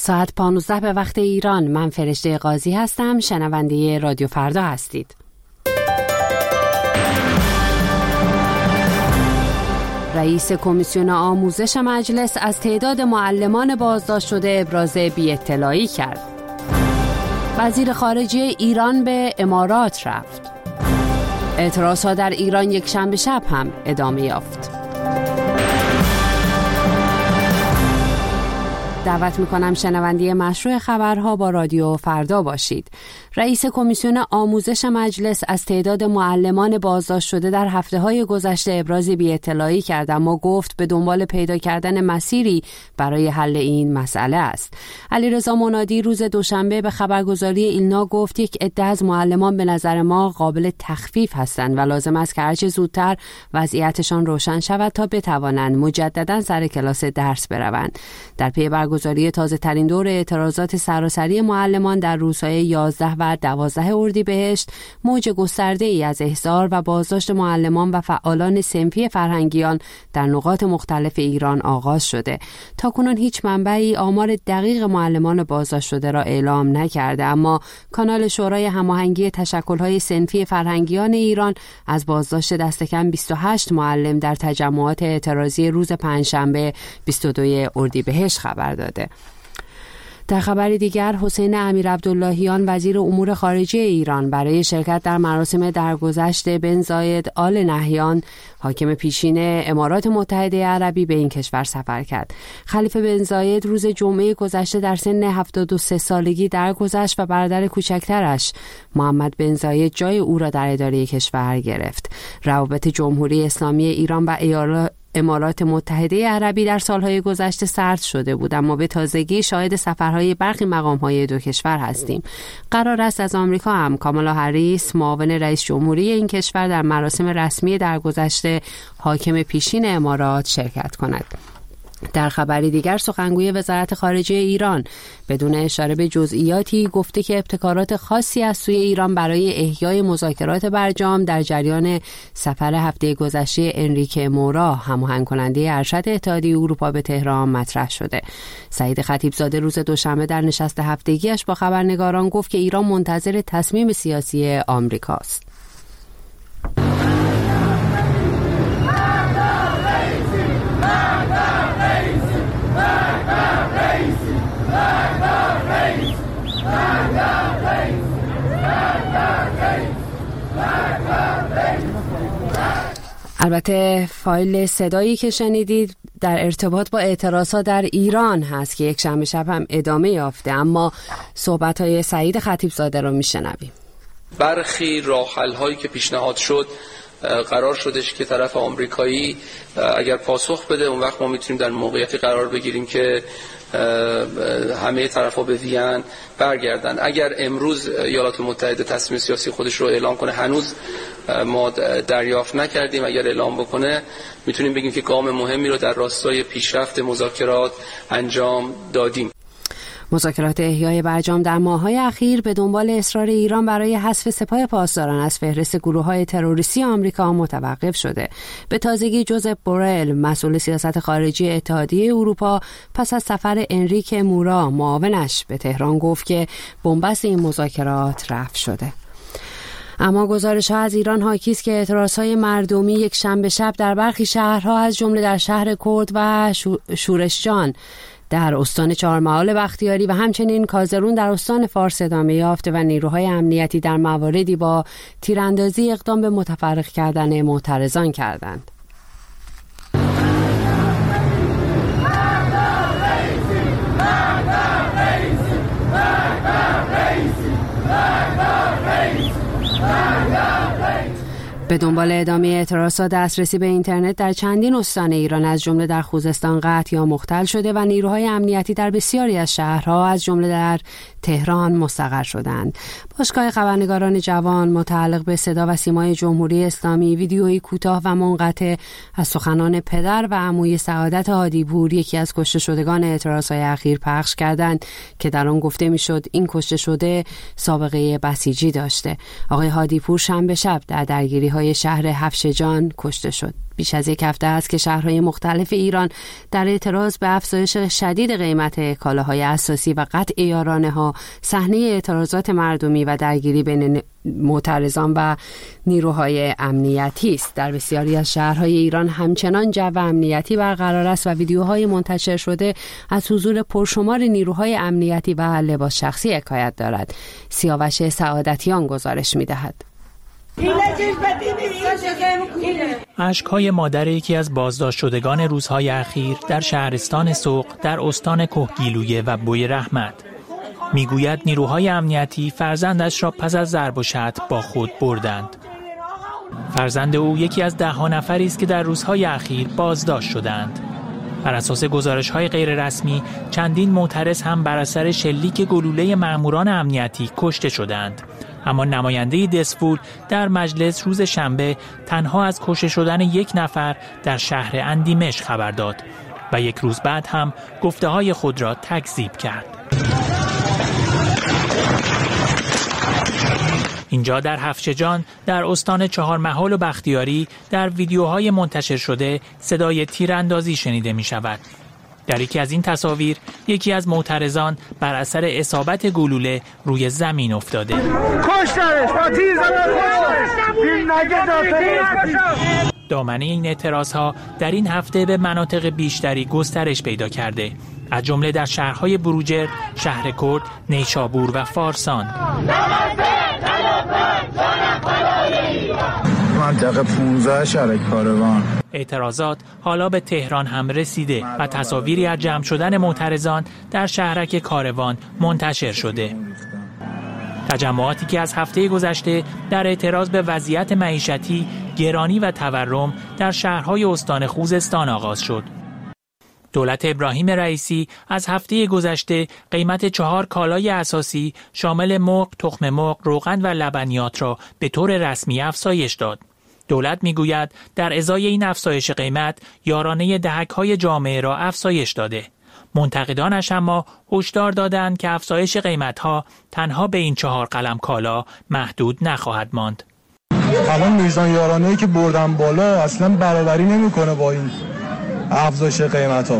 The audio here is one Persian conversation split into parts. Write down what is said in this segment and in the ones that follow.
ساعت 15 به وقت ایران. من فرشته قاضی هستم. شنونده رادیو فردا هستید. رئیس کمیسیون آموزش مجلس از تعداد معلمان بازداشت شده ابراز بی‌اطلاعی کرد. وزیر خارجه ایران به امارات رفت. اعتراضها در ایران یک شنبه شب هم ادامه یافت. دعوت میکنم شنونده مشروع خبرها با رادیو فردا باشید. رئیس کمیسیون آموزش مجلس از تعداد معلمان بازداشت شده در هفته‌های گذشته ابراز بی‌اطلاعی کرد، اما گفت به دنبال پیدا کردن مسیری برای حل این مسئله است. علیرضا منادی روز دوشنبه به خبرگزاری ایلنا گفت یک عده از معلمان به نظر ما قابل تخفیف هستند و لازم است که هرچه زودتر وضعیتشان روشن شود تا بتوانند مجددا سر کلاس درس بروند. در پی برگزاری تازه ترین دور اعتراضات سراسری معلمان در روزهای 11 و 12 اردیبهشت، موج گسترده‌ای از احضار و بازداشت معلمان و فعالان صنفی فرهنگیان در نقاط مختلف ایران آغاز شده. تاکنون هیچ منبعی آمار دقیق معلمان بازداشت شده را اعلام نکرده، اما کانال شورای هماهنگی تشکل‌های صنفی فرهنگیان ایران از بازداشت دست کم 28 معلم در تجمعات اعتراضی روز پنجشنبه 22 اردیبهشت خبر داده. در خبر دیگر، حسین امیرعبداللهیان وزیر امور خارجه ایران برای شرکت در مراسم درگذشت بن زاید آل نهیان حاکم پیشین امارات متحده عربی به این کشور سفر کرد. خلیفه بن زاید روز جمعه گذشته در سن 73 سالگی درگذشت و برادر کوچکترش محمد بن زاید جای او را در اداره کشور گرفت. روابط جمهوری اسلامی ایران و امارات متحده عربی در سالهای گذشته سرد شده بود، اما به تازگی شاهد سفرهای برخی مقام‌های دو کشور هستیم. قرار است از آمریکا هم کامالا هریس معاون رئیس جمهوری این کشور در مراسم رسمی درگذشت حاکم پیشین امارات شرکت کند. در خبری دیگر، سخنگوی وزارت خارجه ایران بدون اشاره به جزئیاتی گفته که ابتکارات خاصی از سوی ایران برای احیای مذاکرات برجام در جریان سفر هفته گذشته انریکه مورا هماهنگ کننده ارشد اتحادیه اروپا به تهران مطرح شده. سعید خطیبزاده روز دوشنبه در نشست هفتگیش با خبرنگاران گفت که ایران منتظر تصمیم سیاسی آمریکاست. البته فایل صدایی که شنیدید در ارتباط با اعتراضات در ایران هست که یک شنبه شب هم ادامه یافته، اما صحبت‌های سعید خطیبزاده رو میشنویم. برخی راه‌حل‌هایی که پیشنهاد شد قرار شدش که طرف آمریکایی اگر پاسخ بده، اون وقت ما میتونیم در موقعیتی قرار بگیریم که همه طرفا به وین برگردن. اگر امروز ایالات متحده تصمیم سیاسی خودش رو اعلام کنه، هنوز ما دریافت نکردیم، اگر اعلام بکنه میتونیم بگیم که گام مهمی رو در راستای پیشرفت مذاکرات انجام دادیم. مذاکرات احیای برجام در ماه‌های اخیر به دنبال اصرار ایران برای حذف سپاه پاسداران از فهرست گروه‌های تروریستی آمریکا متوقف شده. به تازگی جوزف بورل، مسئول سیاست خارجی اتحادیه اروپا، پس از سفر انریکه مورا معاونش به تهران گفت که بنبست این مذاکرات رفع شده. اما گزارش‌ها از ایران حاکی است که اعتراض‌های مردمی یک شنبه شب در برخی شهرها از جمله در شهر کرد و شورشجان در استان چهارمحال بختیاری و همچنین کازرون در استان فارس ادامه یافته و نیروهای امنیتی در مواردی با تیراندازی اقدام به متفرق کردن معترضان کردند. به دنبال ادامه اعتراضات، دسترسی به اینترنت در چندین استان ایران از جمله در خوزستان قطع یا مختل شده و نیروهای امنیتی در بسیاری از شهرها از جمله در تهران مستقر شدند. باشگاه خبرنگاران جوان متعلق به صدا و سیمای جمهوری اسلامی ویدیویی کوتاه و منقطع از سخنان پدر و عموی سعادت هادیپور، یکی از کشته شدگان اعتراضهای اخیر، پخش کردند که در آن گفته میشد این کشته شده سابقه بسیجی داشته. آقای هادیپور شنبه شب در درگیری های شهر هفشجان کشته شد. بیش از یک هفته است که شهرهای مختلف ایران در اعتراض به افزایش شدید قیمت کالاهای اساسی و قطع یارانه‌ها صحنه اعتراضات مردمی و درگیری بین معترضان و نیروهای امنیتی است. در بسیاری از شهرهای ایران همچنان جو امنیتی برقرار است و ویدیوهای منتشر شده از حضور پرشمار نیروهای امنیتی و لباس شخصی حکایت دارد. سیاوش سعادتیان گزارش می‌دهد. اشک‌های مادر یکی از بازداشت شدگان روزهای اخیر در شهرستان سوق در استان کهگیلویه و بوی رحمت میگوید نیروهای امنیتی فرزندش را پس از ضرب و شتم با خود بردند. فرزند او یکی از 10 نفری است که در روزهای اخیر بازداشت شدند. بر اساس گزارش‌های غیررسمی چندین معترض هم بر اثر شلیک گلوله مأموران امنیتی کشته شدند. اما نماینده دسفول در مجلس روز شنبه تنها از کشته شدن 1 نفر در شهر اندیمش خبر داد و 1 روز بعد هم گفته‌های خود را تکذیب کرد. اینجا در هفشجان در استان چهارمحال و بختیاری در ویدیوهای منتشر شده صدای تیراندازی شنیده می شود. در یکی از این تصاویر یکی از معترضان بر اثر اصابت گلوله روی زمین افتاده. دامنه این اعتراضها در این هفته به مناطق بیشتری گسترش پیدا کرده، از جمله در شهرهای بروجرد، شهر کرد، نیشابور و فارسان. منطقه 15 شهر کاروان. اعتراضات حالا به تهران هم رسیده و تصاویری از جمع شدن معترضان در شهرک کاروان منتشر شده. تجمعاتی که از هفته گذشته در اعتراض به وضعیت معیشتی، گرانی و تورم در شهرهای استان خوزستان آغاز شد. دولت ابراهیم رئیسی از هفته گذشته قیمت 4 کالای اساسی شامل مرغ، تخم مرغ، روغن و لبنیات را به طور رسمی افزایش داد. دولت میگوید در ازای این افزایش قیمت یارانه دهک‌های جامعه را افزایش داده. منتقدانش اما هشدار دادند که افزایش قیمت‌ها تنها به این 4 قلم کالا محدود نخواهد ماند. الان میزان یارانه‌ای که بردن بالا اصلا برابری نمی‌کنه با این افزایش قیمت‌ها.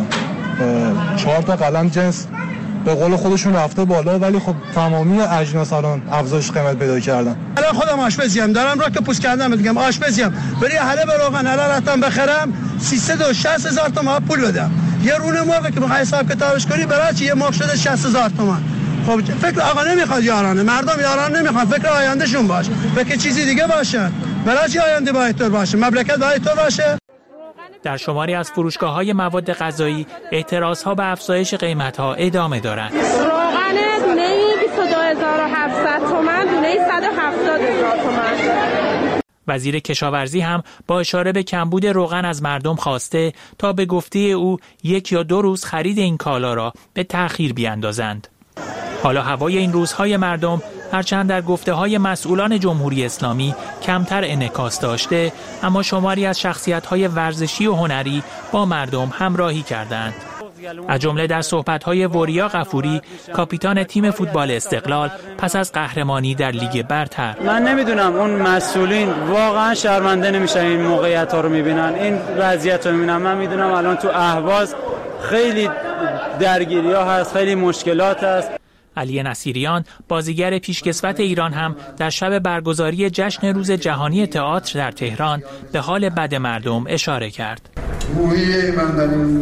4 تا قلم جنس به قول خودشون رفته بالا، ولی خب تمامی اجناس الان افزایش قیمت پیدا کردن. الان خودم آشپزیم، دارم را که پوست کردم میگم آشپزیم، بری حله به روغن حله رفتم بخرم 360,000 تومان پول بدم. یه رونه مرغ که بخوای حساب کتابش کنی برای چی یه مرغ شده 60,000 تومان. خب فکر آقا نمیخواد یارانه، مردم یارانه نمیخواد، فکر آیندهشون باشه، فکر چیزی دیگه باشه. برای چی آینده باید طور باشه، مملکت باید طور باشه. در شماری از فروشگاه‌های مواد غذایی اعتراض‌ها به افزایش قیمت‌ها ادامه دارند. روغن دونه‌ای 22,700 تومان، دونه‌ای 170,000 تومان. وزیر کشاورزی هم با اشاره به کمبود روغن از مردم خواسته تا به گفته او 1 یا 2 روز خرید این کالا را به تأخیر بیاندازند. حالا هوای این روزهای مردم هرچند در گفته‌های مسئولان جمهوری اسلامی کمتر انعکاس داشته، اما شماری از شخصیت‌های ورزشی و هنری با مردم همراهی کردند. از جمله در صحبت‌های وریا غفوری، کاپیتان تیم فوتبال استقلال پس از قهرمانی در لیگ برتر. من نمیدونم اون مسئولین واقعا شرمنده نمیشن این موقعیت‌ها رو میبینن، این وضعیت رو میبینن. من میدونم الان تو اهواز خیلی درگیری‌ها هست، خیلی مشکلات هست. علی نصیریان بازیگر پیشکسوت ایران هم در شب برگزاری جشن روز جهانی تئاتر در تهران به حال بد مردم اشاره کرد. روحیه من در این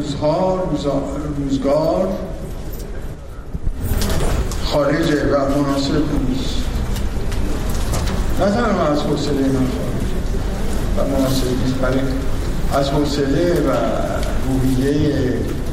روزگار خارجه و مناسب نیست. نه تنها از حوصله من خارجه و مناسب نیست، بلکه از حوصله و روحیه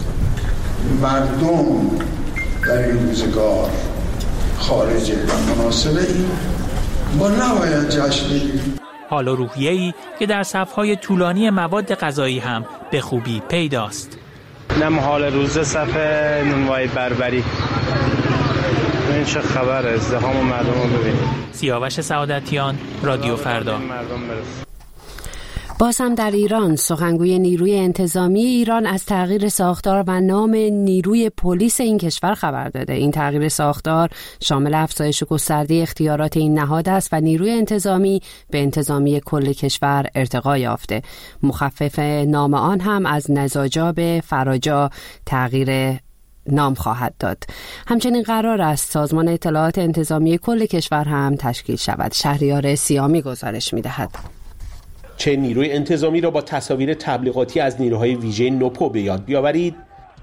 مردم در این روزگار خارجه و مناسبه. این ما نباید جشن بگیریم. حال و روحیه‌ای که در صف‌های طولانی مواد غذایی هم به خوبی پیداست. نم حال روز صف نونوای بربری. این چه خبر، ازدحام و مردم رو ببینید. سیاوش سعادتیان، رادیو فردا. باز هم در ایران سخنگوی نیروی انتظامی ایران از تغییر ساختار و نام نیروی پلیس این کشور خبر داده. این تغییر ساختار شامل افزایش گسترده اختیارات این نهاد است و نیروی انتظامی به انتظامی کل کشور ارتقا یافته. مخفف نام آن هم از نزاجا به فراجا تغییر نام خواهد داد. همچنین قرار است سازمان اطلاعات انتظامی کل کشور هم تشکیل شود. شهریار سیامی گزارش می‌دهد. چه نیروی انتظامی را با تصاویر تبلیغاتی از نیروهای ویژه نوپو به یاد بیاورید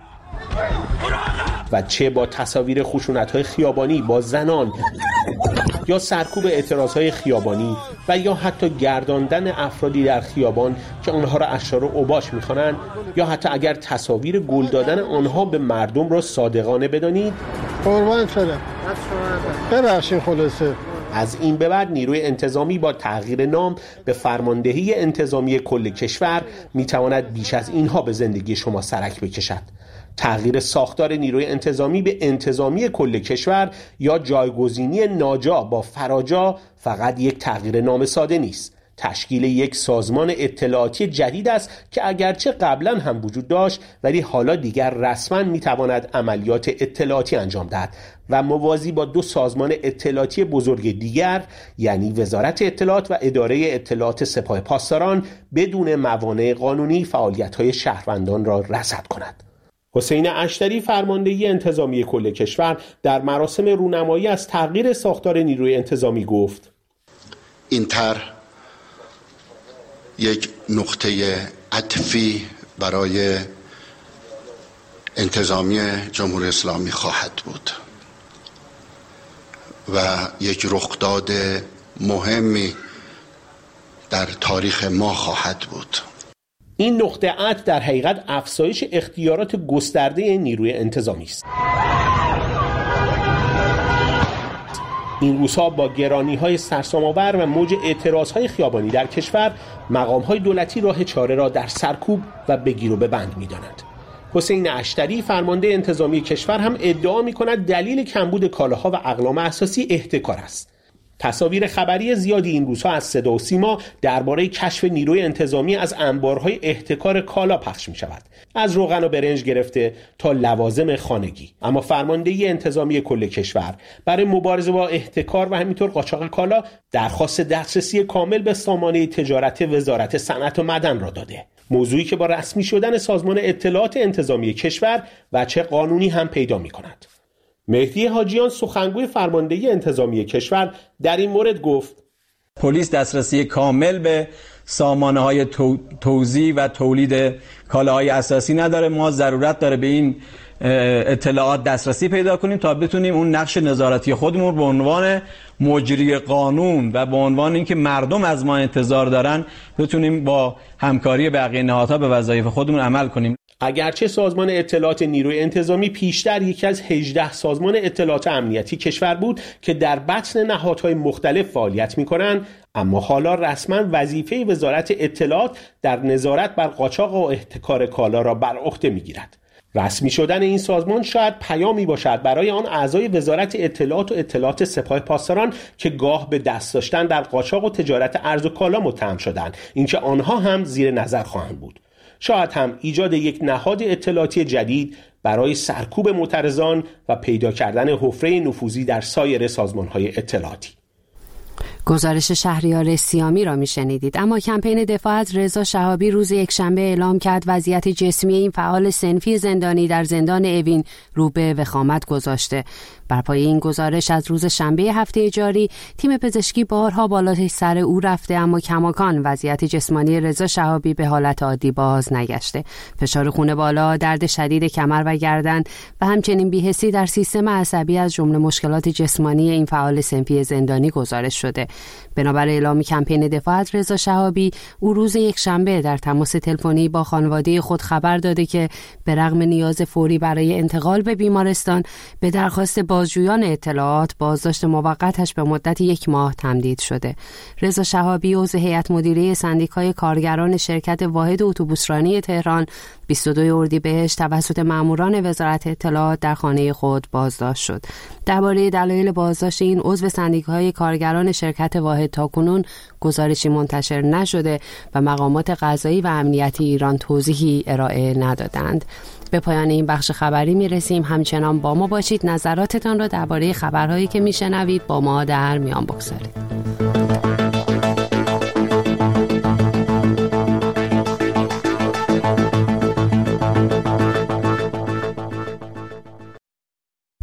و چه با تصاویر خشونت‌های خیابانی با زنان یا سرکوب اعتراضهای خیابانی و یا حتی گرداندن افرادی در خیابان که آنها را اشرار اوباش می‌خوانند، یا حتی اگر تصاویر گل دادن آنها به مردم را صادقانه بدانید. قربان شدم. ببخشید خلاصه. از این به بعد نیروی انتظامی با تغییر نام به فرماندهی انتظامی کل کشور میتواند بیش از اینها به زندگی شما سرک بکشد. تغییر ساختار نیروی انتظامی به انتظامی کل کشور یا جایگزینی ناجا با فراجا فقط یک تغییر نام ساده نیست. تشکیل یک سازمان اطلاعاتی جدید است که اگرچه قبلا هم وجود داشت ولی حالا دیگر رسما میتواند عملیات اطلاعاتی انجام دهد و موازی با دو سازمان اطلاعاتی بزرگ دیگر یعنی وزارت اطلاعات و اداره اطلاعات سپاه پاسداران بدون موانع قانونی فعالیت‌های شهروندان را رصد کند. حسین اشتری فرماندهی انتظامی کل کشور در مراسم رونمایی از تغییر ساختار نیروی انتظامی گفت: این طرح یک نقطه عطفی برای انتظامی جمهوری اسلامی خواهد بود و یک رخداد مهمی در تاریخ ما خواهد بود. این نقطه عطف در حقیقت افزایش اختیارات گسترده نیروی انتظامی است. این روزها با گرانی‌های سرسام‌آور و موج اعتراض‌های خیابانی در کشور، مقام‌های دولتی راه چاره را در سرکوب و بگیر و ببند می‌دانند. حسین اشتری فرمانده انتظامی کشور هم ادعا می‌کند دلیل کمبود کالاها و اقلام اساسی احتکار است. تصاویر خبری زیادی این روزها از صدا و سیما درباره کشف نیروی انتظامی از انبارهای احتکار کالا پخش می شود، از روغن و برنج گرفته تا لوازم خانگی. اما فرماندهی انتظامی کل کشور برای مبارزه با احتکار و همینطور قاچاق کالا درخواست دسترسی کامل به سامانه تجارت وزارت صنعت و معدن را داده، موضوعی که با رسمی شدن سازمان اطلاعات انتظامی کشور وجه قانونی هم پیدا می کند. مهدی حاجیان سخنگوی فرماندهی انتظامی کشور در این مورد گفت: پلیس دسترسی کامل به سامانه‌های توزیع و تولید کالاهای اساسی نداره. ما ضرورت داره به این اطلاعات دسترسی پیدا کنیم تا بتونیم اون نقش نظارتی خودمون به عنوان مجری قانون و به عنوان اینکه مردم از ما انتظار دارن بتونیم با همکاری بقیه نهادها به وظایف خودمون عمل کنیم. اگرچه سازمان اطلاعات نیروی انتظامی پیشتر یکی از 18 سازمان اطلاعات امنیتی کشور بود که در بطن نهادهای مختلف فعالیت می‌کنند، اما حالا رسما وظیفه وزارت اطلاعات در نظارت بر قاچاق و احتکار کالا را بر عهده می‌گیرد. رسمی شدن این سازمان شاید پیامی باشد برای آن اعضای وزارت اطلاعات و اطلاعات سپاه پاسداران که گاه به دست داشتن در قاچاق و تجارت ارز و کالا متهم شدند، اینکه آنها هم زیر نظر خواهند بود. شاید هم ایجاد یک نهاد اطلاعاتی جدید برای سرکوب معترضان و پیدا کردن حفره نفوذی در سایر سازمان‌های اطلاعاتی. گزارش شهریار سیامی را میشنیدید. اما کمپین دفاع از رضا شهابی روز یکشنبه اعلام کرد وضعیت جسمی این فعال صنفی زندانی در زندان اوین رو به وخامت گذاشته. بر پایه این گزارش از روز شنبه هفته جاری تیم پزشکی بارها بالای سر او رفته، اما کماکان وضعیت جسمانی رضا شهابی به حالت عادی باز نگشته. فشار خون بالا، درد شدید کمر و گردن و همچنین بی‌حسی در سیستم عصبی از جمله مشکلات جسمانی این فعال صنفی زندانی گزارش شده. بنابر اعلام کمپین دفاع از رضا شهابی، او روز یکشنبه در تماس تلفنی با خانواده خود خبر داده که به رغم نیاز فوری برای انتقال به بیمارستان، به درخواست بازجویان اطلاعات بازداشت موقتش به مدت 1 ماه تمدید شده. رضا شهابی عضو هیئت مدیره سندیکای کارگران شرکت واحد اتوبوسرانی تهران 22 اردیبهشت توسط ماموران وزارت اطلاعات در خانه خود بازداشت شد. درباره دلایل بازداشت این عضو سندیکای کارگران شرکت حرکت واحد تاکنون گزارشی منتشر نشده و مقامات قضایی و امنیتی ایران توضیحی ارائه ندادند. به پایان این بخش خبری میرسیم. همچنان با ما باشید. نظراتتان را درباره خبرهایی که میشنوید با ما در میان بگذارید.